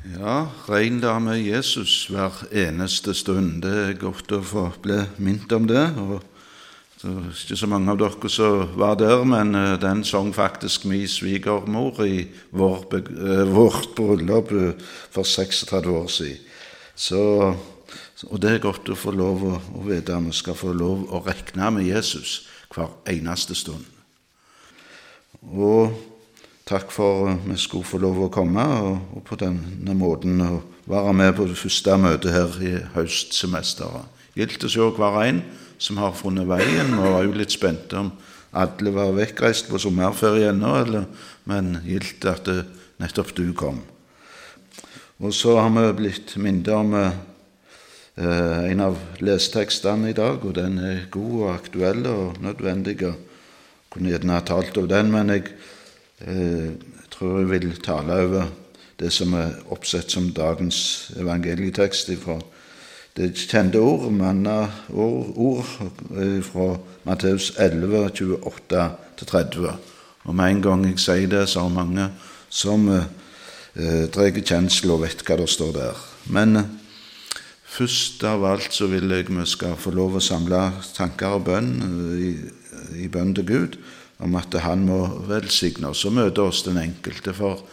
Ja, regn der med Jesus hver eneste stund. Det godt å få bli minnet om det. Og det er ikke så mange av dere som var der, men den sang faktisk min svigermor i vårt bryllup for 36 år siden. Og det er godt å få lov å vite at vi skal få lov å regne med Jesus hver eneste stund. Og takk for at vi skulle få lov å komme, og på denne måten å være med på det første møtet her i høstsemesteret. Gildt å se hver en som har funnet veien, og var jo litt spent om alle var vekkreist på sommerferie ennå, men gildt at nettopp du kom. Og så har vi blitt minnet om en av lesetekstene i dag, og den er god og aktuell og nødvendig. Jeg kunne gjerne ha talt over den, men jeg tror jeg vil tale over det som er oppsett som dagens evangelietekst fra det kjente ord, ord fra Matteus 11, 28-30. Og med en gang jeg sier det, så er mange som drar kjensel og vet hva det står der. Men først av alt så vil jeg vi skal få lov å samle tanker og bønn i bønn til Gud, om at han må velsigne oss og møte oss den enkelte, for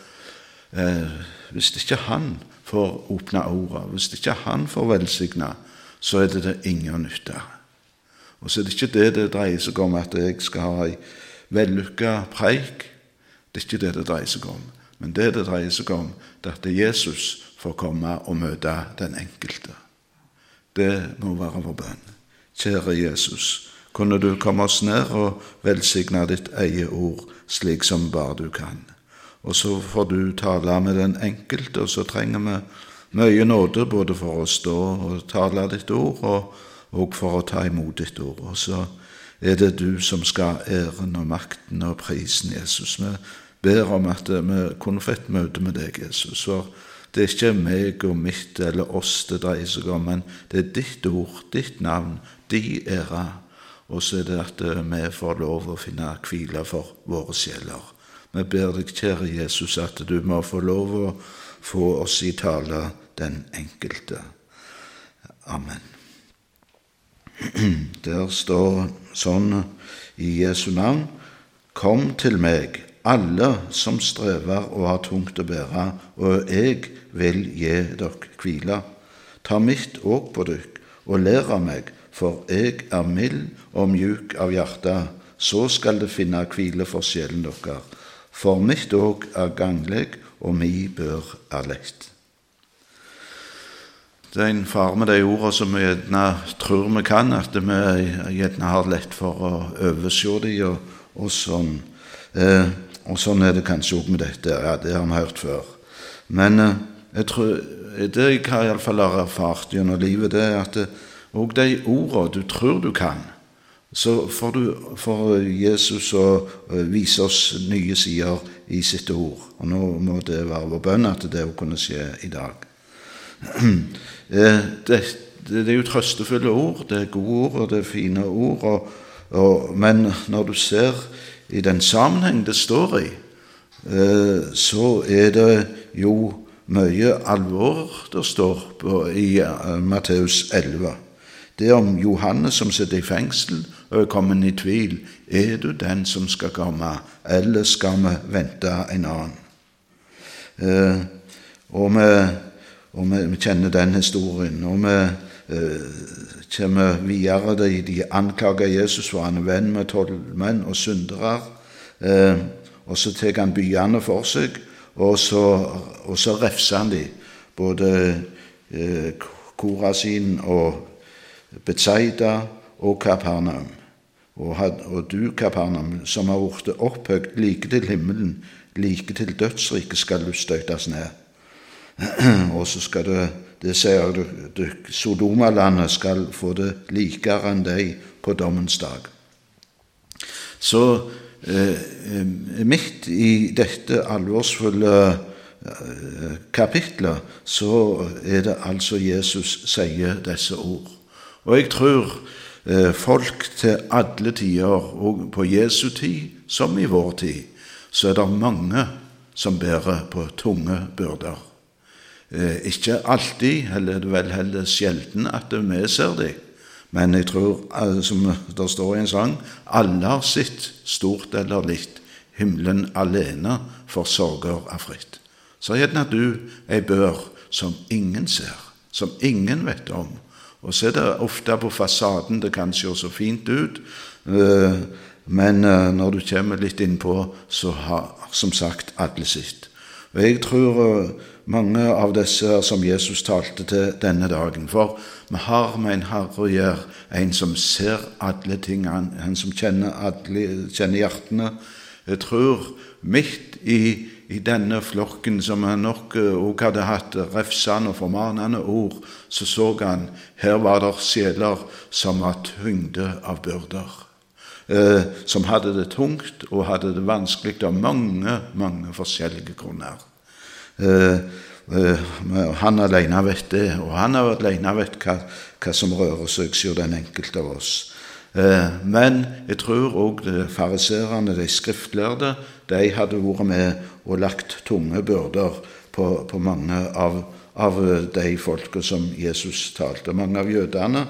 hvis ikke han får åpne ordet, hvis ikke han får velsigne, så er det ingen nytte. Og så er det ikke det dreier seg om at jeg skal ha en vellykket preik, det er ikke det dreier seg om, men det dreier seg om at Jesus får komme og møte den enkelte. Det må være vår bønn. Kjære Jesus, kunne du komme oss ned og velsigne ditt eget ord slik som bare du kan. Og så får du tale med den enkelte, og så trenger vi mye nåde både for å stå og tale ditt ord, og for å ta imot ditt ord. Og så er det du som skal æren og makten og prisen, Jesus. Vi ber om at vi kunne få et møte med deg, Jesus. For det er ikke meg og mitt eller oss det dreier seg om, men det er ditt ord, ditt navn, din ære. Og så er det at vi får lov å finne hvile for våre sjeler. Vi ber deg, kjære Jesus, at du må få lov å få oss i tale den enkelte. Amen. Der står sånn i Jesu navn: Kom til meg, alle som strever og har tungt å bære, og jeg vil gi dere hvile. Ta mitt åk på dykk, og lær av meg, for jeg er mild og mjuk av hjertet, så skal det finne hvile for sjelen dere. For mitt åk er ganglig, og mi bør er lett. Det er en far med de ordene som vi gjerne tror vi kan, at vi gjerne har lett for å overse dem, og sånn. Og sånn er det kanskje også med dette, ja, det har vi hørt før. Men jeg tror, det jeg har i alle fall erfart gjennom livet, det er at og de ordene du tror du kan, så får Jesus å vise oss nye sider i sitt ord. Og nå må det være vår bønn at det å kunne skje i dag. Det er jo trøstefulle ord, det er gode ord, og det er fine ord, men når du ser i den sammenheng det står i, så er det jo mye alvor det står i Matteus 11. Det er om Johannes som sitter i fengsel og er kommet i tvil. Er du den som skal komme, eller skal vi vente en annen? Og vi kjenner den historien, og vi kommer videre. De anklager Jesus for han er venn med tollmenn og syndere, og så tar han byene for seg, og så refser han de, både Korasin og Betsaida og Kapernaum. Og du, Kapernaum, som har vært opphøgt like til himmelen, like til dødsriket skal du støytes ned. Og så skal det sier du, Sodoma-landet skal få det likere enn deg på dommens dag. Så midt i dette alvorsfulle kapitlet, så er det altså Jesus sier disse ord. Og jeg tror folk til alle tider, og på Jesu tid som i vår tid, så er det mange som bærer på tunge byrder. Ikke alltid, eller det vel heller sjelden at vi ser det. Men jeg tror, som det står i en sang, alle har sitt, stort eller litt, himmelen alene forsorger av fritt. Så gjerne du ei bør som ingen ser, som ingen vet om. Og så det ofte på fasaden, det kan se så fint ut, men når du kommer litt innpå, så har som sagt alle sitt. Og jeg tror mange av disse som Jesus talte til denne dagen, for vi har med en Herre å gjøre, en som ser alle ting, en som kjenner hjertene. Jeg tror midt i denne flokken som han nok også hadde hatt refsende og formanende ord, så han, her var det sjeler som var tyngde av byrder. Som hadde det tungt og hadde det vanskelig av mange forskjellige grunner. Han alene vet det, og han alene vet hva som rører seg så den enkelte av oss. Men jeg tror også fariserene, de skriftlærde, de hadde vært med og lagt tunge byrder på mange av de folket som Jesus talte. Mange av jødene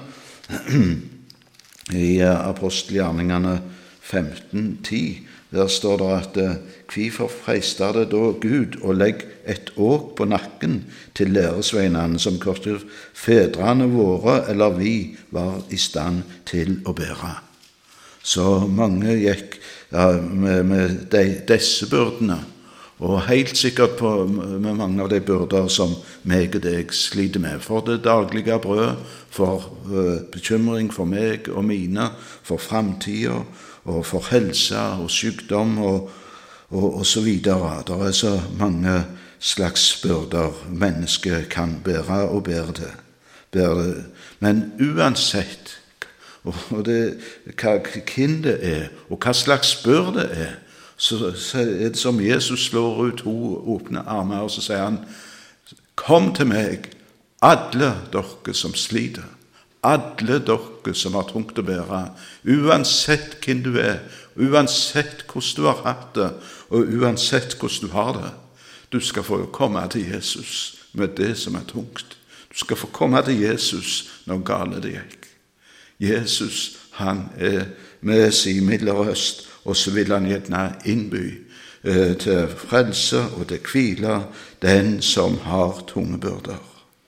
i apostelgjerningene 15:10, der står det at «Hvorfor freister det da Gud å legge et åk på nakken til læresveinene som kortet fedrene våre eller vi var i stand til å bære?» Så mange gikk med disse byrdene, og helt sikkert med mange av de byrder som meg og deg sliter med. For det daglige brød, for bekymring for meg og mine, for fremtiden, og for helse og sykdom og så videre. Det er så mange slags byrder mennesket kan bære og bære det. Men uansett hvem det er, og hva slags byrd det er, så er det som Jesus slår ut åpne armer, og så sier han, «Kom til meg, alle dere som sliter, alle dere som har tungt å bære, uansett hvem du er, uansett hvordan du har hatt det, og uansett hvordan du har det. Du skal få komme til Jesus med det som er tungt. Du skal få komme til Jesus når gale det gikk. Jesus, han er med sin milde røst, og så vil han gjerne innby til frelse og til hvile den som har tunge byrder.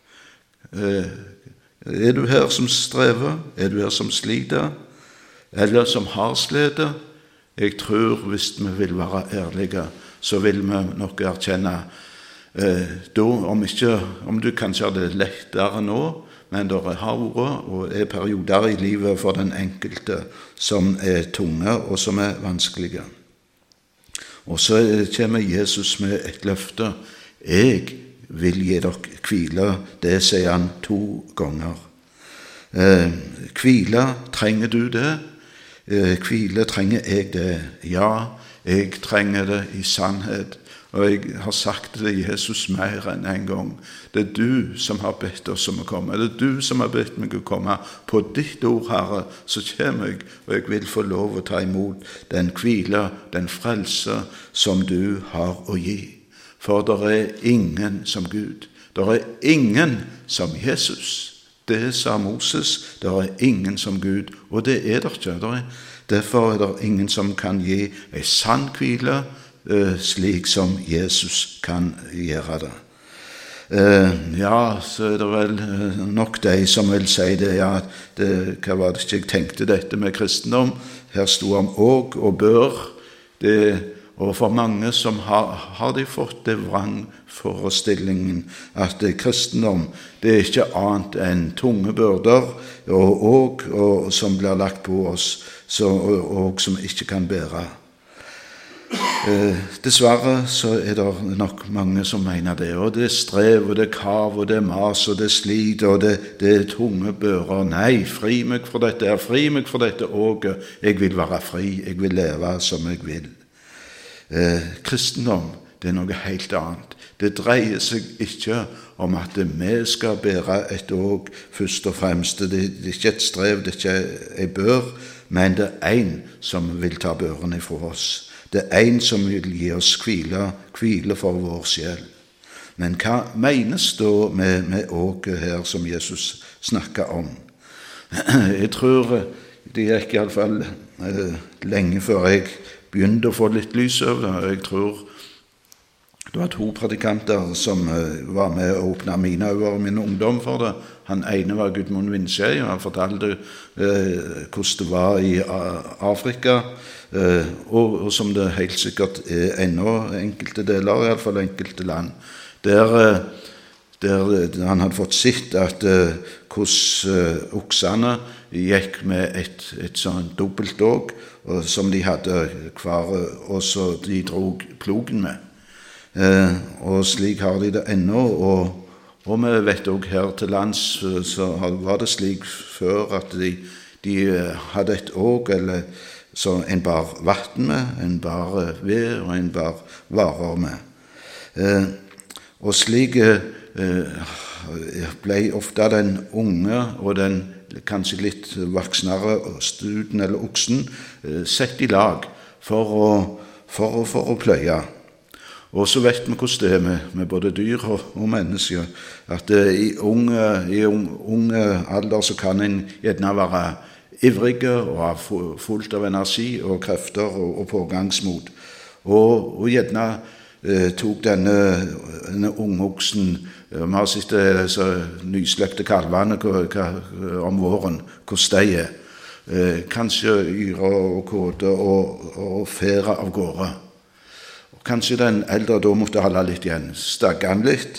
Er du her som strever? Er du her som sliter? Eller som har slitt? Jeg tror hvis vi vil være ærlige, så vil vi nok erkjenne da, om du kanskje har det lettere nå, men det har vært og er perioder i livet for den enkelte som er tunge og som er vanskelige. Og så kommer Jesus med et løfte. Jeg vil gi dere hvile. Det sier han 2 ganger. Hvile, trenger du det? Hvile, trenger jeg det? Ja, jeg trenger det i sannhet. Og jeg har sagt det til Jesus mer enn en gang. Det er du som har bedt oss om å komme. Det er du som har bedt meg å komme. På ditt ord, Herre, så kommer jeg, og jeg vil få lov å ta imot den hvile, den frelse som du har å gi. For det er ingen som Gud. Det er ingen som Jesus. Det sa Moses, det er ingen som Gud, og det er det ikke. Derfor er det ingen som kan gi en sann hvile, slik som Jesus kan gjøre det. Ja, så er det vel nok de som vil si det, ja, hva var det ikke jeg tenkte dette med kristendom? Her sto om og bør, og for mange som har de fått det vrangforestillingen at kristendom, det er ikke annet enn tunge byrder, og som blir lagt på oss, og som ikke kan bære. Dessverre så er det nok mange som mener det, og det er strev, og det er kav, og det er mas, og det er slit, og det er tunge byrder. Nei, fri meg for dette, fri meg for dette åget. Jeg vil være fri, jeg vil leve som jeg vil. Kristendom, det er noe helt annet. Det dreier seg ikke om at vi skal bære et åg først og fremst. Det er ikke et strev, det er ikke en bør, men det er en som vil ta børen ifra oss. Det er en som vil gi oss hvile for vår sjel. Men hva menes da med åket her som Jesus snakker om? Jeg tror det gikk i alle fall lenge før jeg begynte å få litt lys over det. Jeg tror det var 2 predikanter som var med å åpne mine øyne og min ungdom for det. Han ene var Gudmund Vindsjø, og han fortalte hvordan det var i Afrika, og som det helt sikkert ennå enkelte deler, i alle fall enkelte land, der han hadde fått sett at hvordan oksene gikk med et sånn dobbelt åg, som de hadde hver, og så de drog plogen med. Og slik har de det ennå, og vi vet også her til lands så var det slik før at de hadde et åg eller så en bar vatten med, en bar ved og en bar varer med. Og slik ble ofte den unge og den kanskje litt voksnere studen eller oksen sett i lag for å pløye. Og så vet vi hvordan det med både dyr og mennesker, at i unge alder så kan en gjerne være ivrig og ha fullt av energi og krefter og pågangsmot. Og gjerne tok denne unge oksen, vi har sett disse nyslepte kalvene om våren, hvordan de kanskje yre og kåte og fære av gårde. Kanskje den eldre da måtte holde litt igjen, stagge han litt,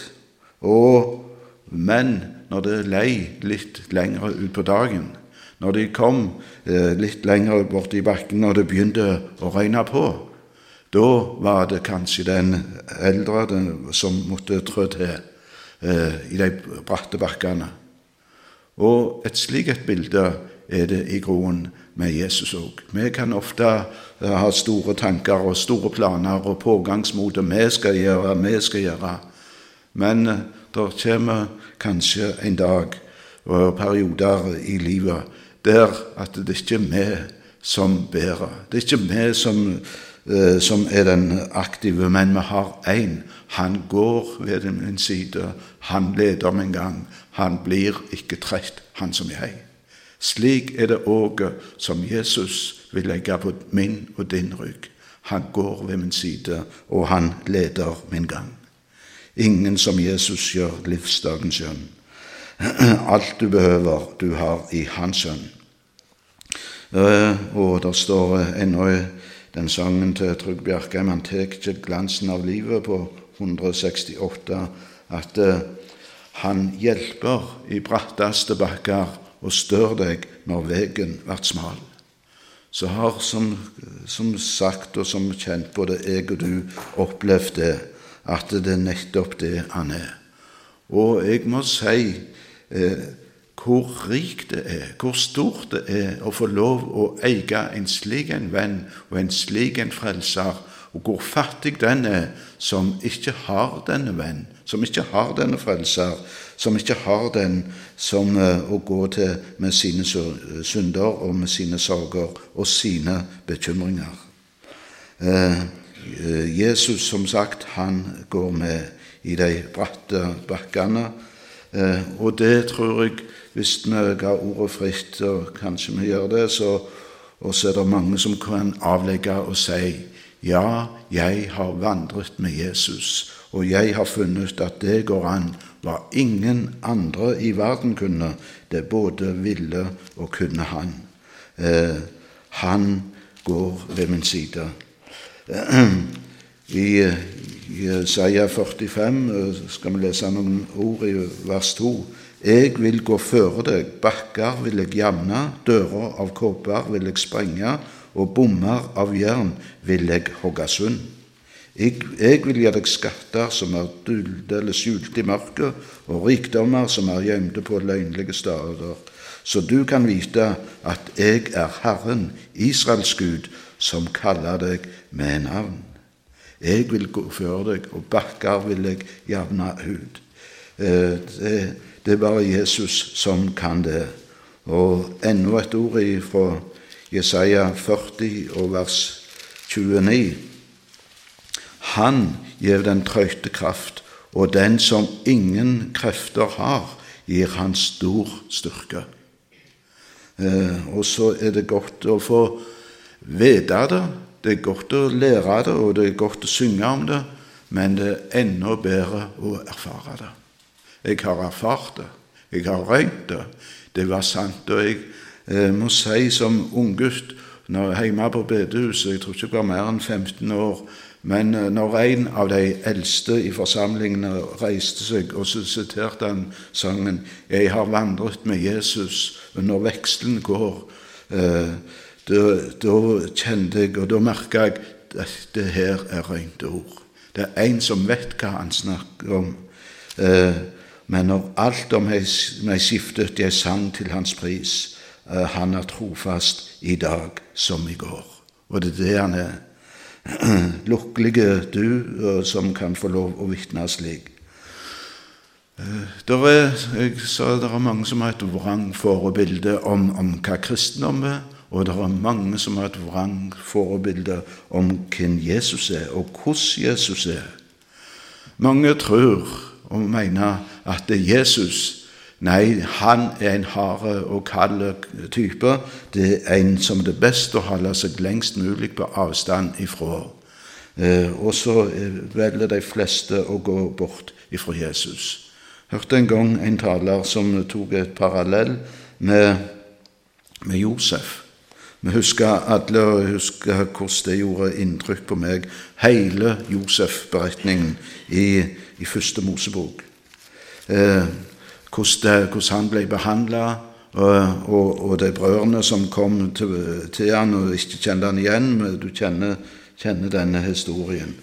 men når det lei litt lengre ut på dagen, når de kom litt lengre bort i bakken, når det begynte å regne på, da var det kanskje den eldre som måtte trå til i de bratte bakkene. Og et slikt bilde det i grunnen med Jesus også. Vi kan ofte ha store tanker og store planer og pågangsmot, og vi skal gjøre. Men det kommer kanskje en dag og perioder i livet der at det ikke vi som bærer. Det ikke vi som den aktive, men vi har en. Han går ved min side, han leder meg en gang, han blir ikke trett, han som jeg. Slik det åget som Jesus vil legge på min og din rygg. Han går ved min side, og han leder min gang. Ingen som Jesus gjør livsdagens sønn. Alt du behøver, du har i hans sønn. Og der står ennå den sangen til Trygg Bjerkheim, han tek ikke glansen av livet på 168, at han hjelper i bratteste bakker, og stør deg når vegen vært smal. Så har som sagt og som kjent både jeg og du opplevd det, at det nettopp det han Og jeg må si hvor rikt det hvor stort det å få lov å eie en slik en venn og en slik en frelser, og hvor fattig den som ikke har denne venn, som ikke har denne frelser, som ikke har den som å gå til med sine synder og med sine sorger og sine bekymringer. Jesus, som sagt, han går med i de bratte bakkene, og det tror jeg, hvis vi ga ordet fritt, og kanskje vi gjør det, så det mange som kan avlegge og si, ja, jeg har vandret med Jesus, og jeg har funnet at det går an, hva ingen andre i verden kunne, det både ville og kunne han. Han går ved min side. I Jesaja 45 skal vi lese noen ord i vers 2. Jeg vil gå føre deg, bakker vil jeg jamne, dører av kobber vil jeg sprenge, og bommer av jern vil jeg hogge sund. Jeg vil gi deg skatter som dulde eller skjult i mørket, og rikdommer som gjemte på løgnlige steder, så du kan vite at jeg Herren, Israels Gud, som kaller deg med navn. Jeg vil gå før deg, og bakker vil jeg jevne ut. Det bare Jesus som kan det. Og enda et ord fra Jesaja 40 og vers 29. Han gjev den trøyte kraft, og den som ingen krefter har, gir han stor styrke. Og så det godt å få vite det, det godt å lære det, og det godt å synge om det, men det enda bedre å erfare det. Jeg har erfart det, jeg har røynt det, det var sant, og jeg må si som unggutt, når jeg hjemme på bedehuset, jeg tror ikke jeg var mer enn 15 år, men når en av de eldste i forsamlingene reiste seg, og så siterte han sangen «Jeg har vandret med Jesus, og når vekselen går», da kjente jeg, og da merket jeg at det her røynte ord. Det en som vet hva han snakker om, men når alt om meg skiftet, jeg sang til hans pris, han trofast i dag som i går. Og det det han lukkelige du som kan få lov å vitne slik. Jeg sa det mange som har et vrangforebilde om hva kristendom og det mange som har et vrangforebilde om hvem Jesus og hvordan Jesus Mange tror og mener at Jesus nei, han en harde og kalde type. Det en som det beste å holde seg lengst mulig på avstand ifra. Og så velger de fleste å gå bort ifra Jesus. Hørte en gang en taler som tok et parallell med Josef. Vi husker alle hvordan det gjorde inntrykk på meg. Hele Josef-beretningen i første Mosebok. Hvordan han ble behandlet, og de brødrene som kom til han og ikke kjente han igjen, men du kjenner denne historien.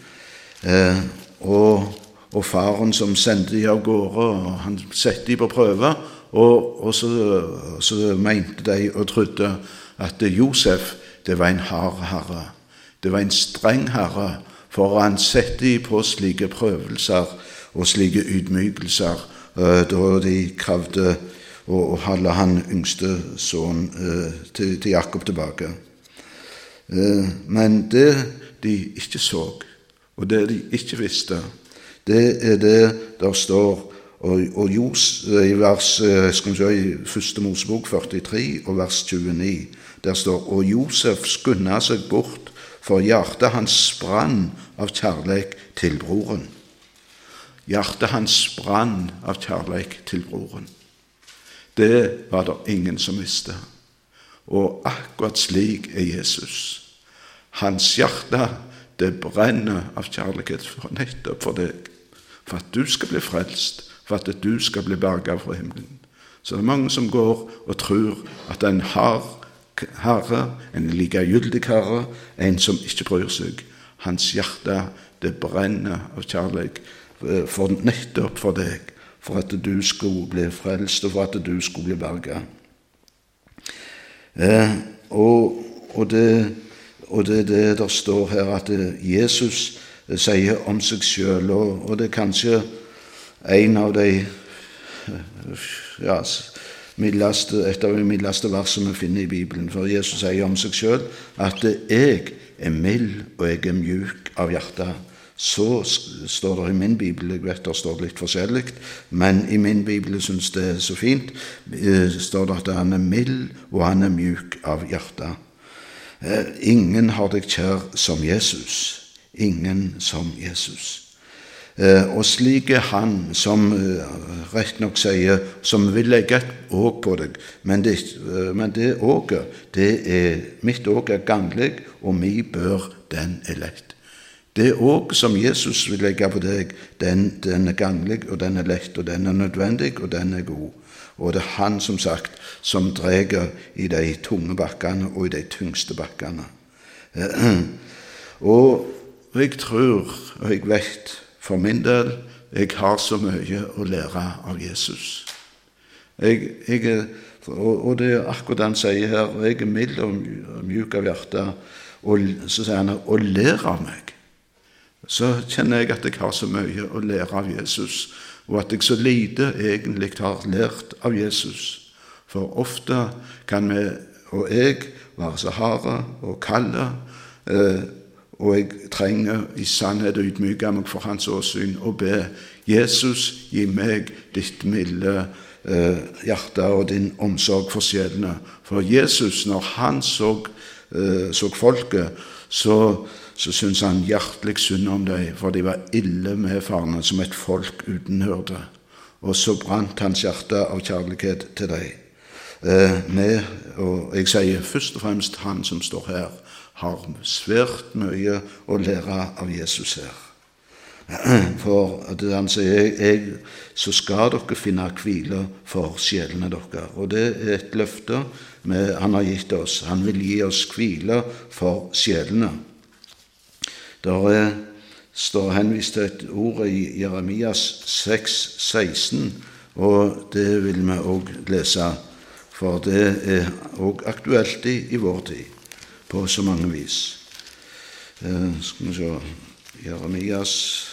Og faren som sendte de av gårde, og han sette de på prøve, og så mente de og trodde at Josef, det var en hard herre. Det var en streng herre, for han sette de på slike prøvelser og slike ydmykelser, da de kravde å holde han yngste sønn til Jakob tilbake. Men det de ikke så, og det de ikke visste, det det der står, og i vers, i første Mosebok 43 og vers 29, der står, og Josef skynda seg bort, for hjertet hans brann av kjærleik til broren. Hjertet hans brann av kjærleik til broren. Det var det ingen som visste. Og akkurat slik Jesus. Hans hjerte, det brenner av kjærlighet for nettopp for deg. For at du skal bli frelst, for at du skal bli berget fra himmelen. Så det mange som går og tror at en har herre, en likegyldig herre, en som ikke bryr seg. Hans hjerte, det brenner av kjærlighet for nettopp for deg, for at du skulle bli frelst, og for at du skulle bli berget. Og det der står her at Jesus sier om seg selv, og det er kanskje en av de et av de mildeste versene vi finner i Bibelen, for Jesus sier om seg selv at jeg mild og jeg mjuk av hjertet. Så står det i min Bibel, jeg vet det står litt forskjellig, men i min Bibel synes det så fint, står det at han mild og han mjuk av hjertet. Ingen har deg kjær som Jesus. Ingen som Jesus. Og slik han som rett nok sier, som vil legge et åg på deg, men det åget, mitt åg ganglig, og mi bør den lett. Det åg som Jesus vil legge på deg, den ganglig, og den lett, og den nødvendig, og den god. Og det han, som sagt, som dreger i de tunge bakkene og i de tyngste bakkene. Og jeg tror, og jeg vet, for min del, jeg har så mye å lære av Jesus. Og det akkurat han sier her, jeg mild og mjuk av hjertet, og så sier han, og lær av meg. Så kjenner jeg at jeg har så mye å lære av Jesus, og at jeg så lite egentlig har lært av Jesus. For ofte kan vi, og jeg, være så harde og kalde, og jeg trenger i sannhet å ydmyke meg for hans åsyn og be Jesus, gi meg ditt milde hjerte og din omsorg for sjelene. For Jesus, når han så folket, så syntes han hjertelig synd om dem, for de var ille medfarne som et folk uten hyrde. Og så brant hans hjerte av kjærlighet til dem. Og jeg sier først og fremst han som står her, har svært mye å lære av Jesus her. For det han sier, så skal dere finne hvile for sjelene dere. Og det er et løfte han har gitt oss. Han vil gi oss hvile for sjelene. Der står henvist til et ord i Jeremias 6,16, og det vil vi også lese, for det er også aktuelt i vår tid, på så mange vis. Skal vi se, Jeremias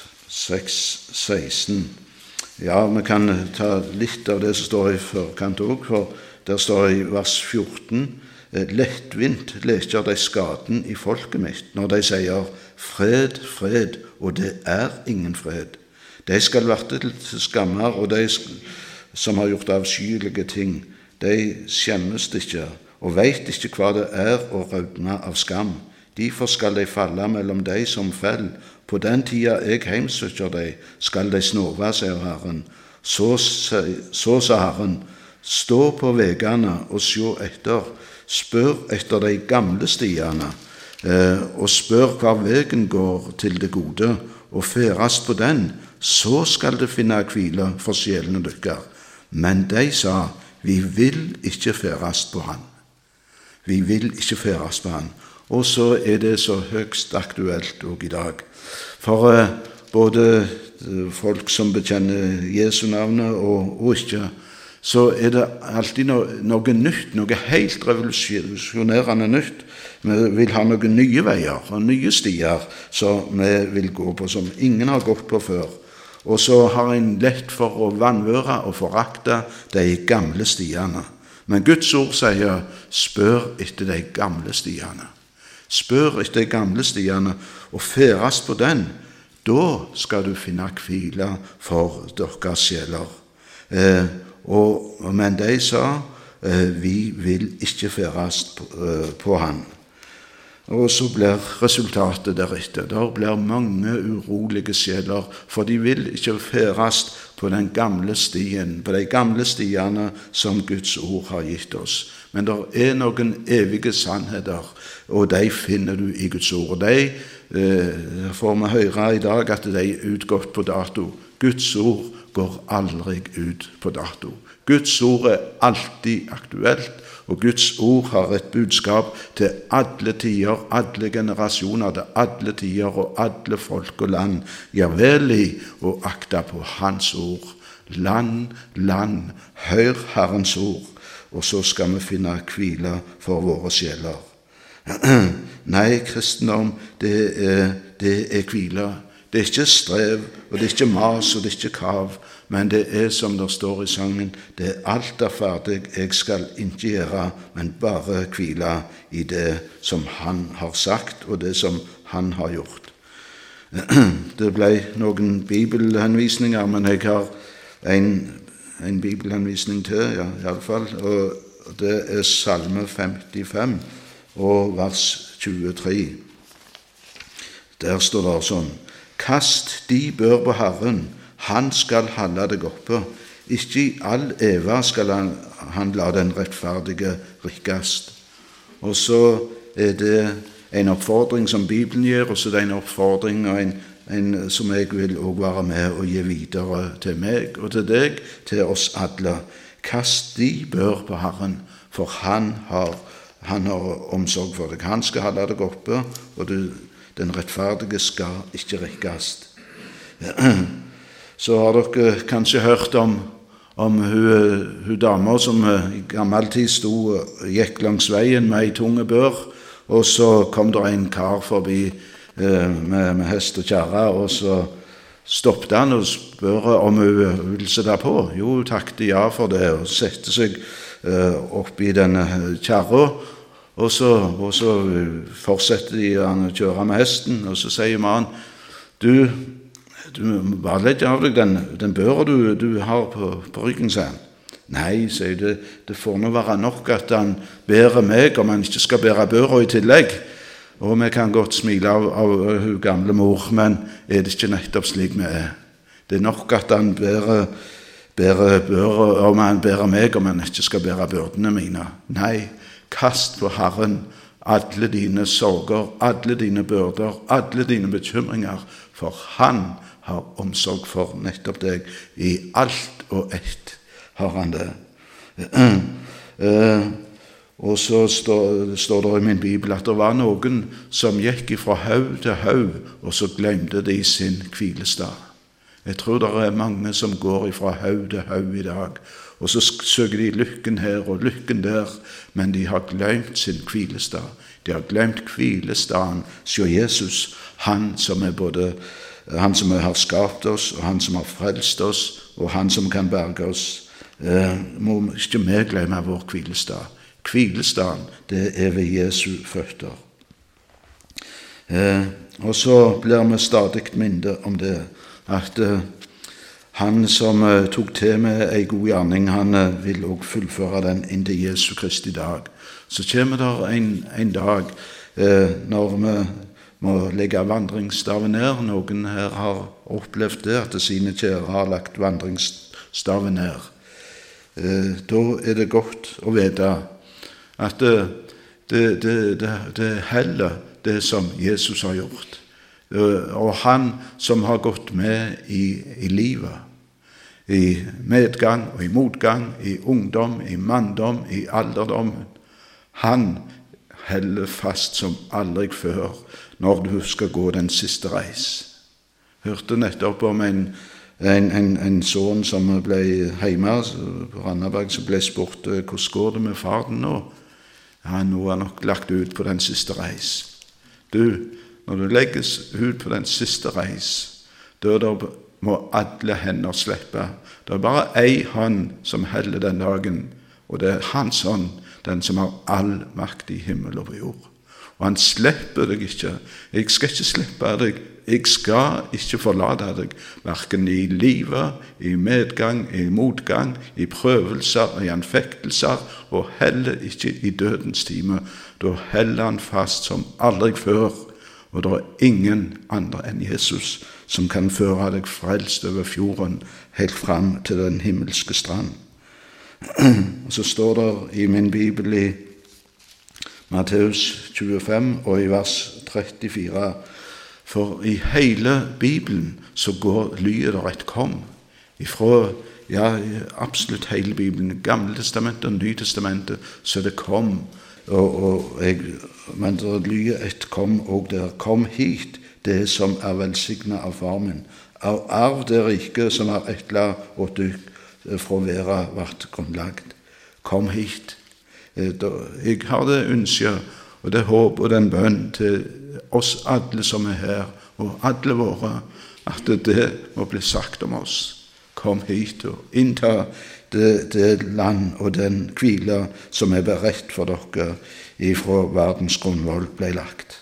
6,16. Ja, vi kan ta litt av det som står i forkant også, for der står i vers 14, lettvint leker de skaden i folket mitt, når de sier fred, fred, og det er ingen fred. De skal verte til skammer, og de som har gjort avskyelige ting, de skjemmes ikke, og vet ikke hva det er å rødme av skam. Derfor skal de falle mellom de som fell. På den tida jeg heimsøker de, skal de snove, sier Herren. Så sa Herren, stå på vegene og se etter, spør etter de gamle stiene, og spør hva vegen går til det gode, og ferast på den, så skal det finne hvile for sjelene dykker. Men de sa, vi vil ikke ferast på han. Vi vil ikke ferast på han. Og så er det så høgst aktuelt også i dag. For både folk som bekjenner Jesu navnet og ikke, så er det alltid noe nytt, noe helt revolusjonerende nytt. Vi vil ha noen nye veier og nye stier som vi vil gå på, som ingen har gått på før. Og så har en lett for å vanvøre og forakte de gamle stiene. Men Guds ord sier, spør etter de gamle stiene. Spør etter de gamle stiene og ferast på den. Da skal du finne hvile for deres sjeler. Men de sa, vi vil ikke ferast på han. Og så blir resultatet deretter. Der blir mange urolige sjeler, for de vil ikke ferast på den gamle stien, på de gamle stiene som Guds ord har gitt oss. Men det er noen evige sannheter, og de finner du i Guds ord. De får vi høre i dag at de er utgått på dato. Guds ord går aldri ut på dato. Guds ord er alltid aktuelt, og Guds ord har et budskap til alle tider, alle generasjoner, til alle tider og alle folk og land. Gjør vel i og akta på hans ord. Land, land, hør Herrens ord, og så skal vi finne hvile for våre sjeler. Nei, kristendom, det er hvile. Det er ikke strev, og det er ikke mas, og det er ikke krav, men det er som det står i sangen, det er alt er ferdig, jeg skal ikke gjøre, men bare hvile i det som han har sagt, og det som han har gjort. Det ble noen bibelhenvisninger, men jeg har en bibelhenvisning til, ja, i alle fall, og det er Salme 55, og vers 23. Der står det sånn, kast de bør på Herren, han skal holde deg oppe. Ikke i all eva skal han la den rettferdige rikkast. Og så er det en oppfordring som Bibelen gir, og så er det en oppfordring som jeg vil også være med og gi videre til meg og til deg, til oss alle. Kast de bør på Herren, for han har omsorg for deg. Han skal holde deg oppe, og den rettferdige skal ikke rikkast. Så har dere kanskje hørt om hun damer som i gammel tid gikk langs veien med ei tunge bør, og så kom det en kar forbi med hest og kjerre, og så stoppet han og spør om hun ville sette på. Jo, hun takket ja for det, og sette seg opp i denne kjerra, og så fortsetter han å kjøre med hesten, og så sier mannen, du, Du må bare legge av deg den børa du har på ryggen, sa han. Nei, sier jeg, det får nå være nok at han bærer meg, om han ikke skal bære børa i tillegg. Og vi kan godt smile av hun gamle mor, men er det ikke nettopp slik vi er? Det er nok at han bærer børa, om han bærer meg, om han ikke skal bære børdene mine. Nei, kast på Herren alle dine sorger, alle dine børder, alle dine bekymringer, for han har omsorg for nettopp deg. I alt og ett har han det. Og så står det i min bibel at det var noen som gikk fra haug til haug, og så glemte de sin hvilestad. Jeg tror det er mange som går fra haug til haug i dag, og så søker de lykken her og lykken der, men de har glemt sin hvilestad. De har glemt hvilestaden hos Jesus, han som har skapt oss, og han som har frelst oss, og han som kan berge oss. Må ikke vi glemme vår hvilestad. Hvilestaden, det er ved Jesu føtter. Og så blir vi stadig minnet om det, at han som tok til med en god gjerning, han vil også fullføre den inntil Jesu Kristi dag. Så kommer det en dag når vi må legge vandringsstaven ned. Noen her har opplevd det, at sine kjære har lagt vandringsstaven ned. Da er det godt å vite at det heller det som Jesus har gjort. Og han som har gått med i livet, i medgang og i motgang, i ungdom, i manndom, i alderdom, han heller fast som aldri før når du skal gå den siste reis. Hørte nettopp om en sønn som ble hjemme på Randaberg, som ble spurt hvordan går det med faren nå? Ja, nå er nok lagt ut på den siste reis. Du, når du legges ut på den siste reis, da må alle hender slippe. Det er bare ei hånd som heller den dagen, og det er hans hånd, den som har all makt i himmel og på jord. Og han slipper deg ikke. Jeg skal ikke slippe deg. Jeg skal ikke forlate deg, hverken i livet, i medgang, i motgang, i prøvelser, i anfektelser, og heller ikke i dødens time. Da heller han fast som aldri før, og det er ingen andre enn Jesus som kan føre deg frelst over fjorden helt fram til den himmelske strand. Og så står det i min bibel i Matteus 25 og i vers 34, for i hele Bibelen så lyder det et kom ifra, absolutt hele Bibelen, Gamle Testamentet og Nye Testamentet, så det kom, men det lyder et kom og der, kom hit, det som er velsignet av far min, av arv det rike som er etla og dykk fra vera vart grunnlagt. Kom hit. Jeg har det ønske og det håp og den bønn til oss alle som er her, og alle våre, at det må bli sagt om oss. Kom hit og innta det land og den hvile som er beredt for dere ifra verdens grunnvoll ble lagt.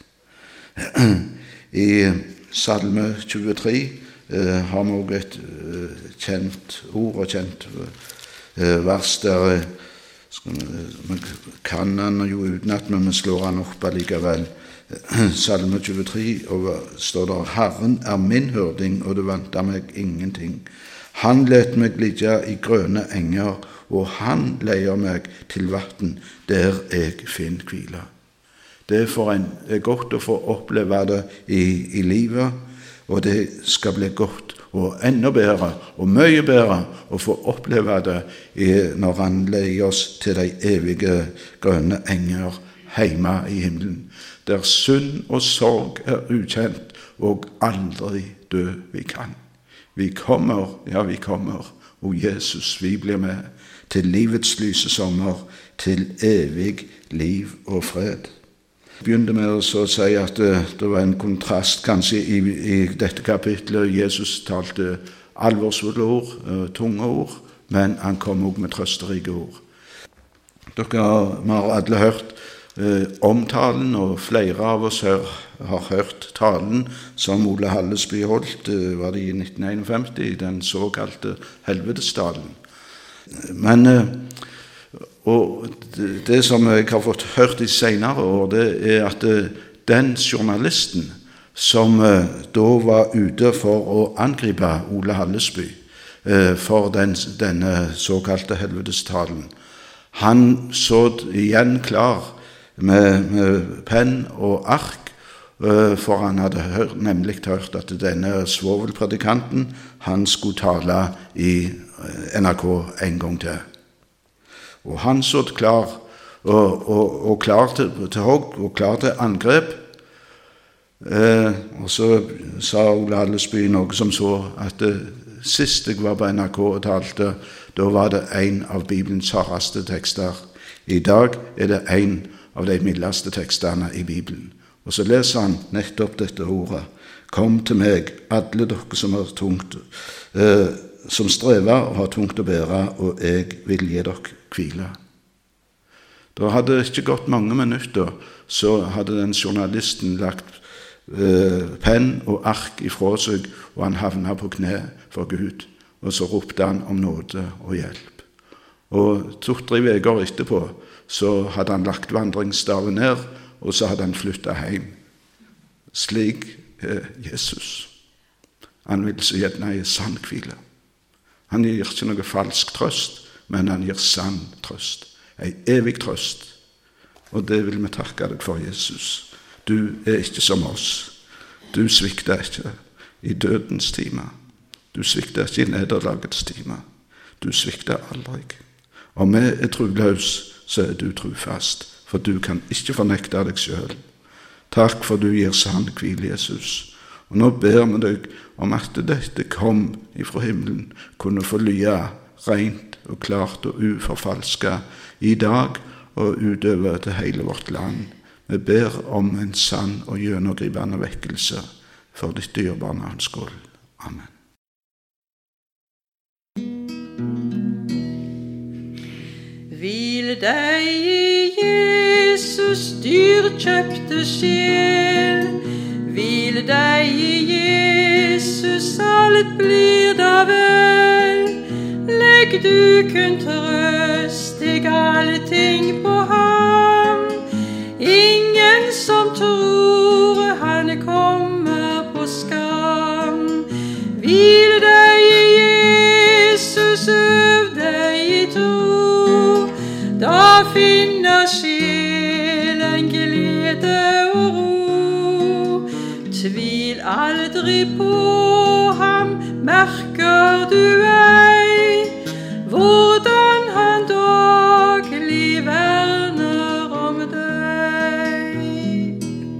I Salme 23 har vi også et kjent ord og kjent vers der man kan han jo utenat, men vi slår han opp allikevel. Salme 23, og står der, Herren er min hørding, og det vanter meg ingenting. Han let meg ligge i grønne enger, og han leier meg til vatten, der jeg finner hvile. Det er godt å få oppleve det i livet, og det skal bli godt og enda bedre og mye bedre å få oppleve det når han leier oss til de evige grønne enger hjemme i himmelen, der synd og sorg er ukjent og aldri dø vi kan. Vi kommer, og Jesus, vi blir med til livets lyse sommer, til evig liv og fred. Jeg begynte med å si at det var en kontrast kanskje i dette kapitlet. Jesus talte alvorsfulle ord, tunge ord, men han kom også med trøsterike ord. Vi har alle hørt omtalen, og flere av oss har hørt talen som Ole Hallesby holdt, var det i 1951, den såkalte helvetestalen. Men og det som jeg har fått hørt i senere år, det at den journalisten som da var ute for å angripe Ole Hallesby for denne såkalte helvetestalen, han så igjen klar med penn og ark, for han hadde nemlig hørt at denne svovelpredikanten, han skulle tale i NRK en gang til. Og han så klar og klar til hogg og klar til angrep. Og så sa Ole Hallesby noe som så at sist jeg var på NRK og talte, da var det en av Bibelens hardeste tekster. I dag det en av de mildeste tekstene i Bibelen. Og så leser han nettopp dette ordet. Kom til meg, alle dere som har tungt, som strever og har tungt å bære, og jeg vil gi dere hvile. Da hadde det ikke gått mange minutter, så hadde den journalisten lagt penn og ark ifra seg, og han havnet på kne for Gud. Og så ropte han om nåde og hjelp. Og 2-3 uker etterpå, så hadde han lagt vandringsstaven ned, og så hadde han flyttet hjem. Slik Jesus. Han vil så gjerne gi sann hvile. Han gir ikke noe falsk trøst, men han gir sann trøst. En evig trøst. Og det vil vi takke deg for, Jesus. Du ikke som oss. Du svikter ikke i dødens time. Du svikter ikke i nederlagets time. Du svikter aldri. Om vi troløs, så du trofast, for du kan ikke fornekte deg selv. Takk for du gir sann hvile, Jesus. Og nå ber vi deg om at dette kom ifra himmelen, kunne få lye rent og klart og uforfalska i dag og utover til hele vårt land. Vi ber om en sann og gjennomgripende vekkelse for ditt dyrebare navns skyld. Amen. Hvil deg i Jesus dyrkjøpte sjel, hvil deg i Jesus, alt blir da vel. Legg du kun trøst deg allting på ham, ingen som tror han kommer på skam. Hvil deg i Jesus, øv deg i tro, da finner sjelen glede og ro. Tvil aldri på ham, merker du ei, hvordan han daglig verner om deg.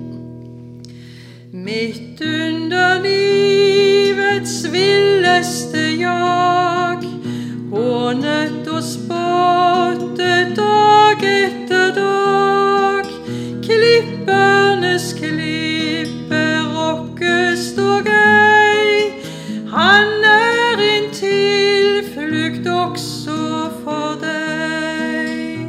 Midt under livets villeste jag, hånet og spottet dag etter dag, klippernes klippe rokkes dog ei, han en tilflukt også for deg.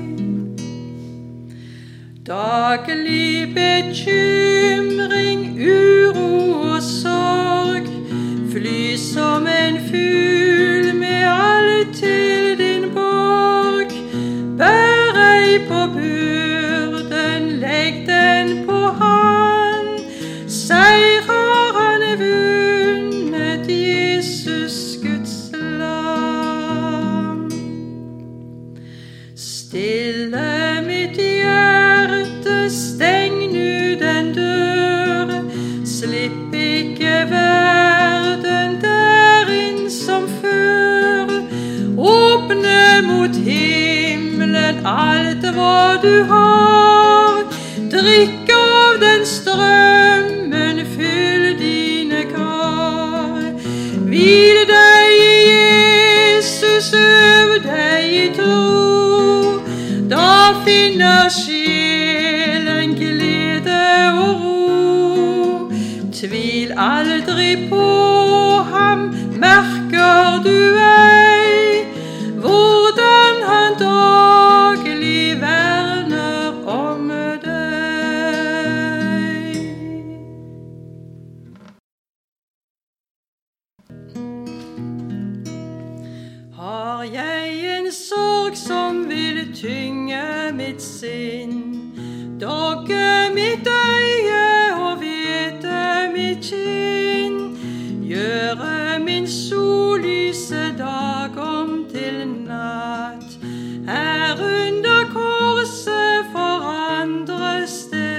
Daglig bekymring, uro og sorg, fly som en fugl med alt til din borg. Bær ei på byrden, legg den på han, seier har han vunnet, Jesus Guds lam. Stille mitt hjerte, steng nu den dør, slipp ikke verden derin som før. Åpne mot himmelen alt hva du har, drikk av den strømmen, fyll dine kar. Hvil deg i Jesus, øv deg i tro, da finner sjelen glede og ro. Tvil aldri på ham, merker du ei, hvordan han daglig verner om deg. jeg en sorg som vil tynge mitt sinn, dogge mitt øye og hvete mitt kinn, gjøre min sollyse dag om til natt. Her under korset forandres det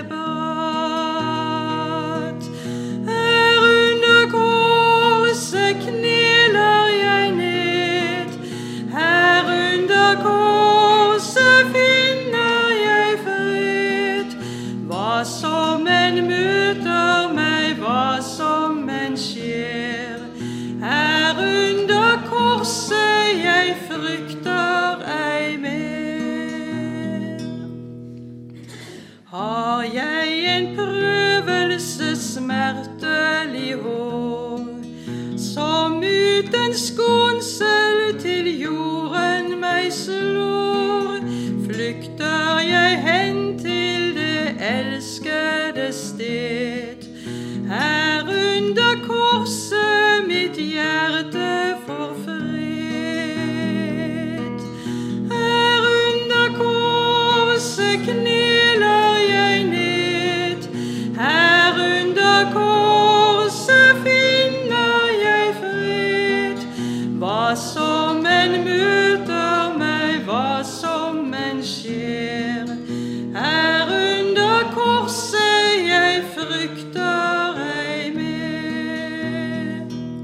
brått. Her under korset kneler jeg ned. Her under korset finner jeg fred. Hva som enn møter meg, hva som enn skjer, her under korset jeg frykter ei mer. Har jeg en prøvelse smertelig hår, som uten skånsel til jorden meg slår, flykter jeg hen til det elskede sted. Her under korset mitt hjerte får fred. Her under korset kneler jeg ned. Her under korset finner jeg fred. Hva som enn møter meg, hva som enn skjer, her under korset jeg frykter ei mer.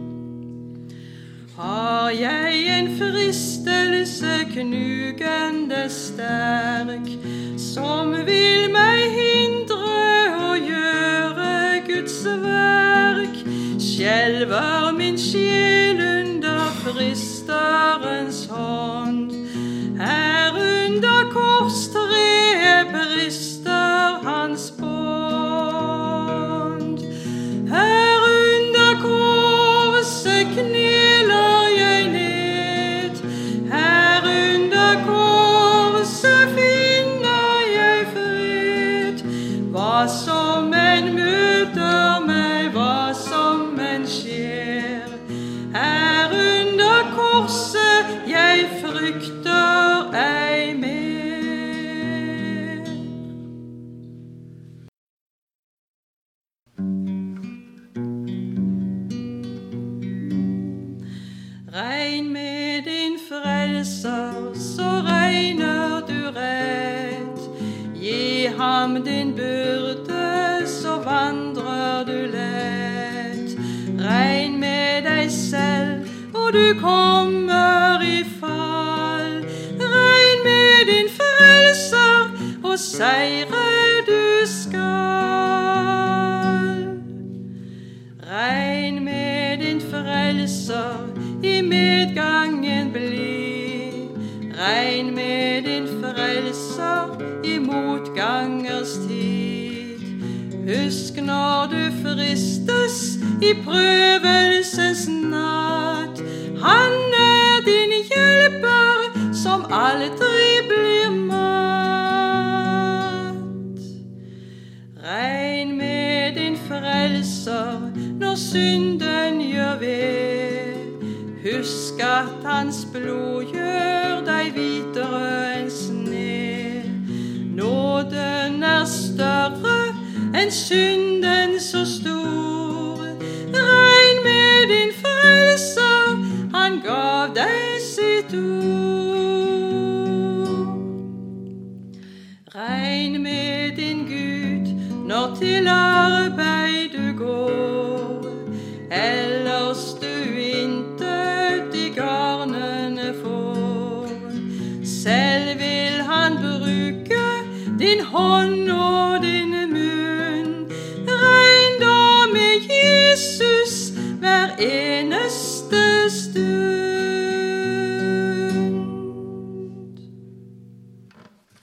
Har jeg en fristelse knugende sterk, som vil meg hindre å gjøre Guds verk, skjelver min sjel under fristerens hånd. Her under korstreet brister hans bånd. Her under korset kneler jeg ned. Her under korset finner jeg fred. Hva som enn møter meg, hva som enn skjer, her under korset jeg frykter ei mer. Regn med din frelser, så regner du rett. Gi ham din byrde, så vandrer du lett. Regn med deg selv, og du kommer i fall. Regn med din frelser, og seire du skal. Regn med din frelser, i medgangen bli. Regn med din frelser, i motgangers tid. Husk når du fristes i prøvelsens natt, han er din hjelper som aldri blir mat. Regn med din frelser når synden gjør ved. Husk at hans blod gjør deg hvitere enn sne. Nåden er større enn synden så stor. Regn med din frelser, han gav deg sitt ord. Regn med din Gud når til arbeid du går, ellers du intet i garnene får. Selv vil han bruke din hånd og din munn. Regn da med Jesus hver eneste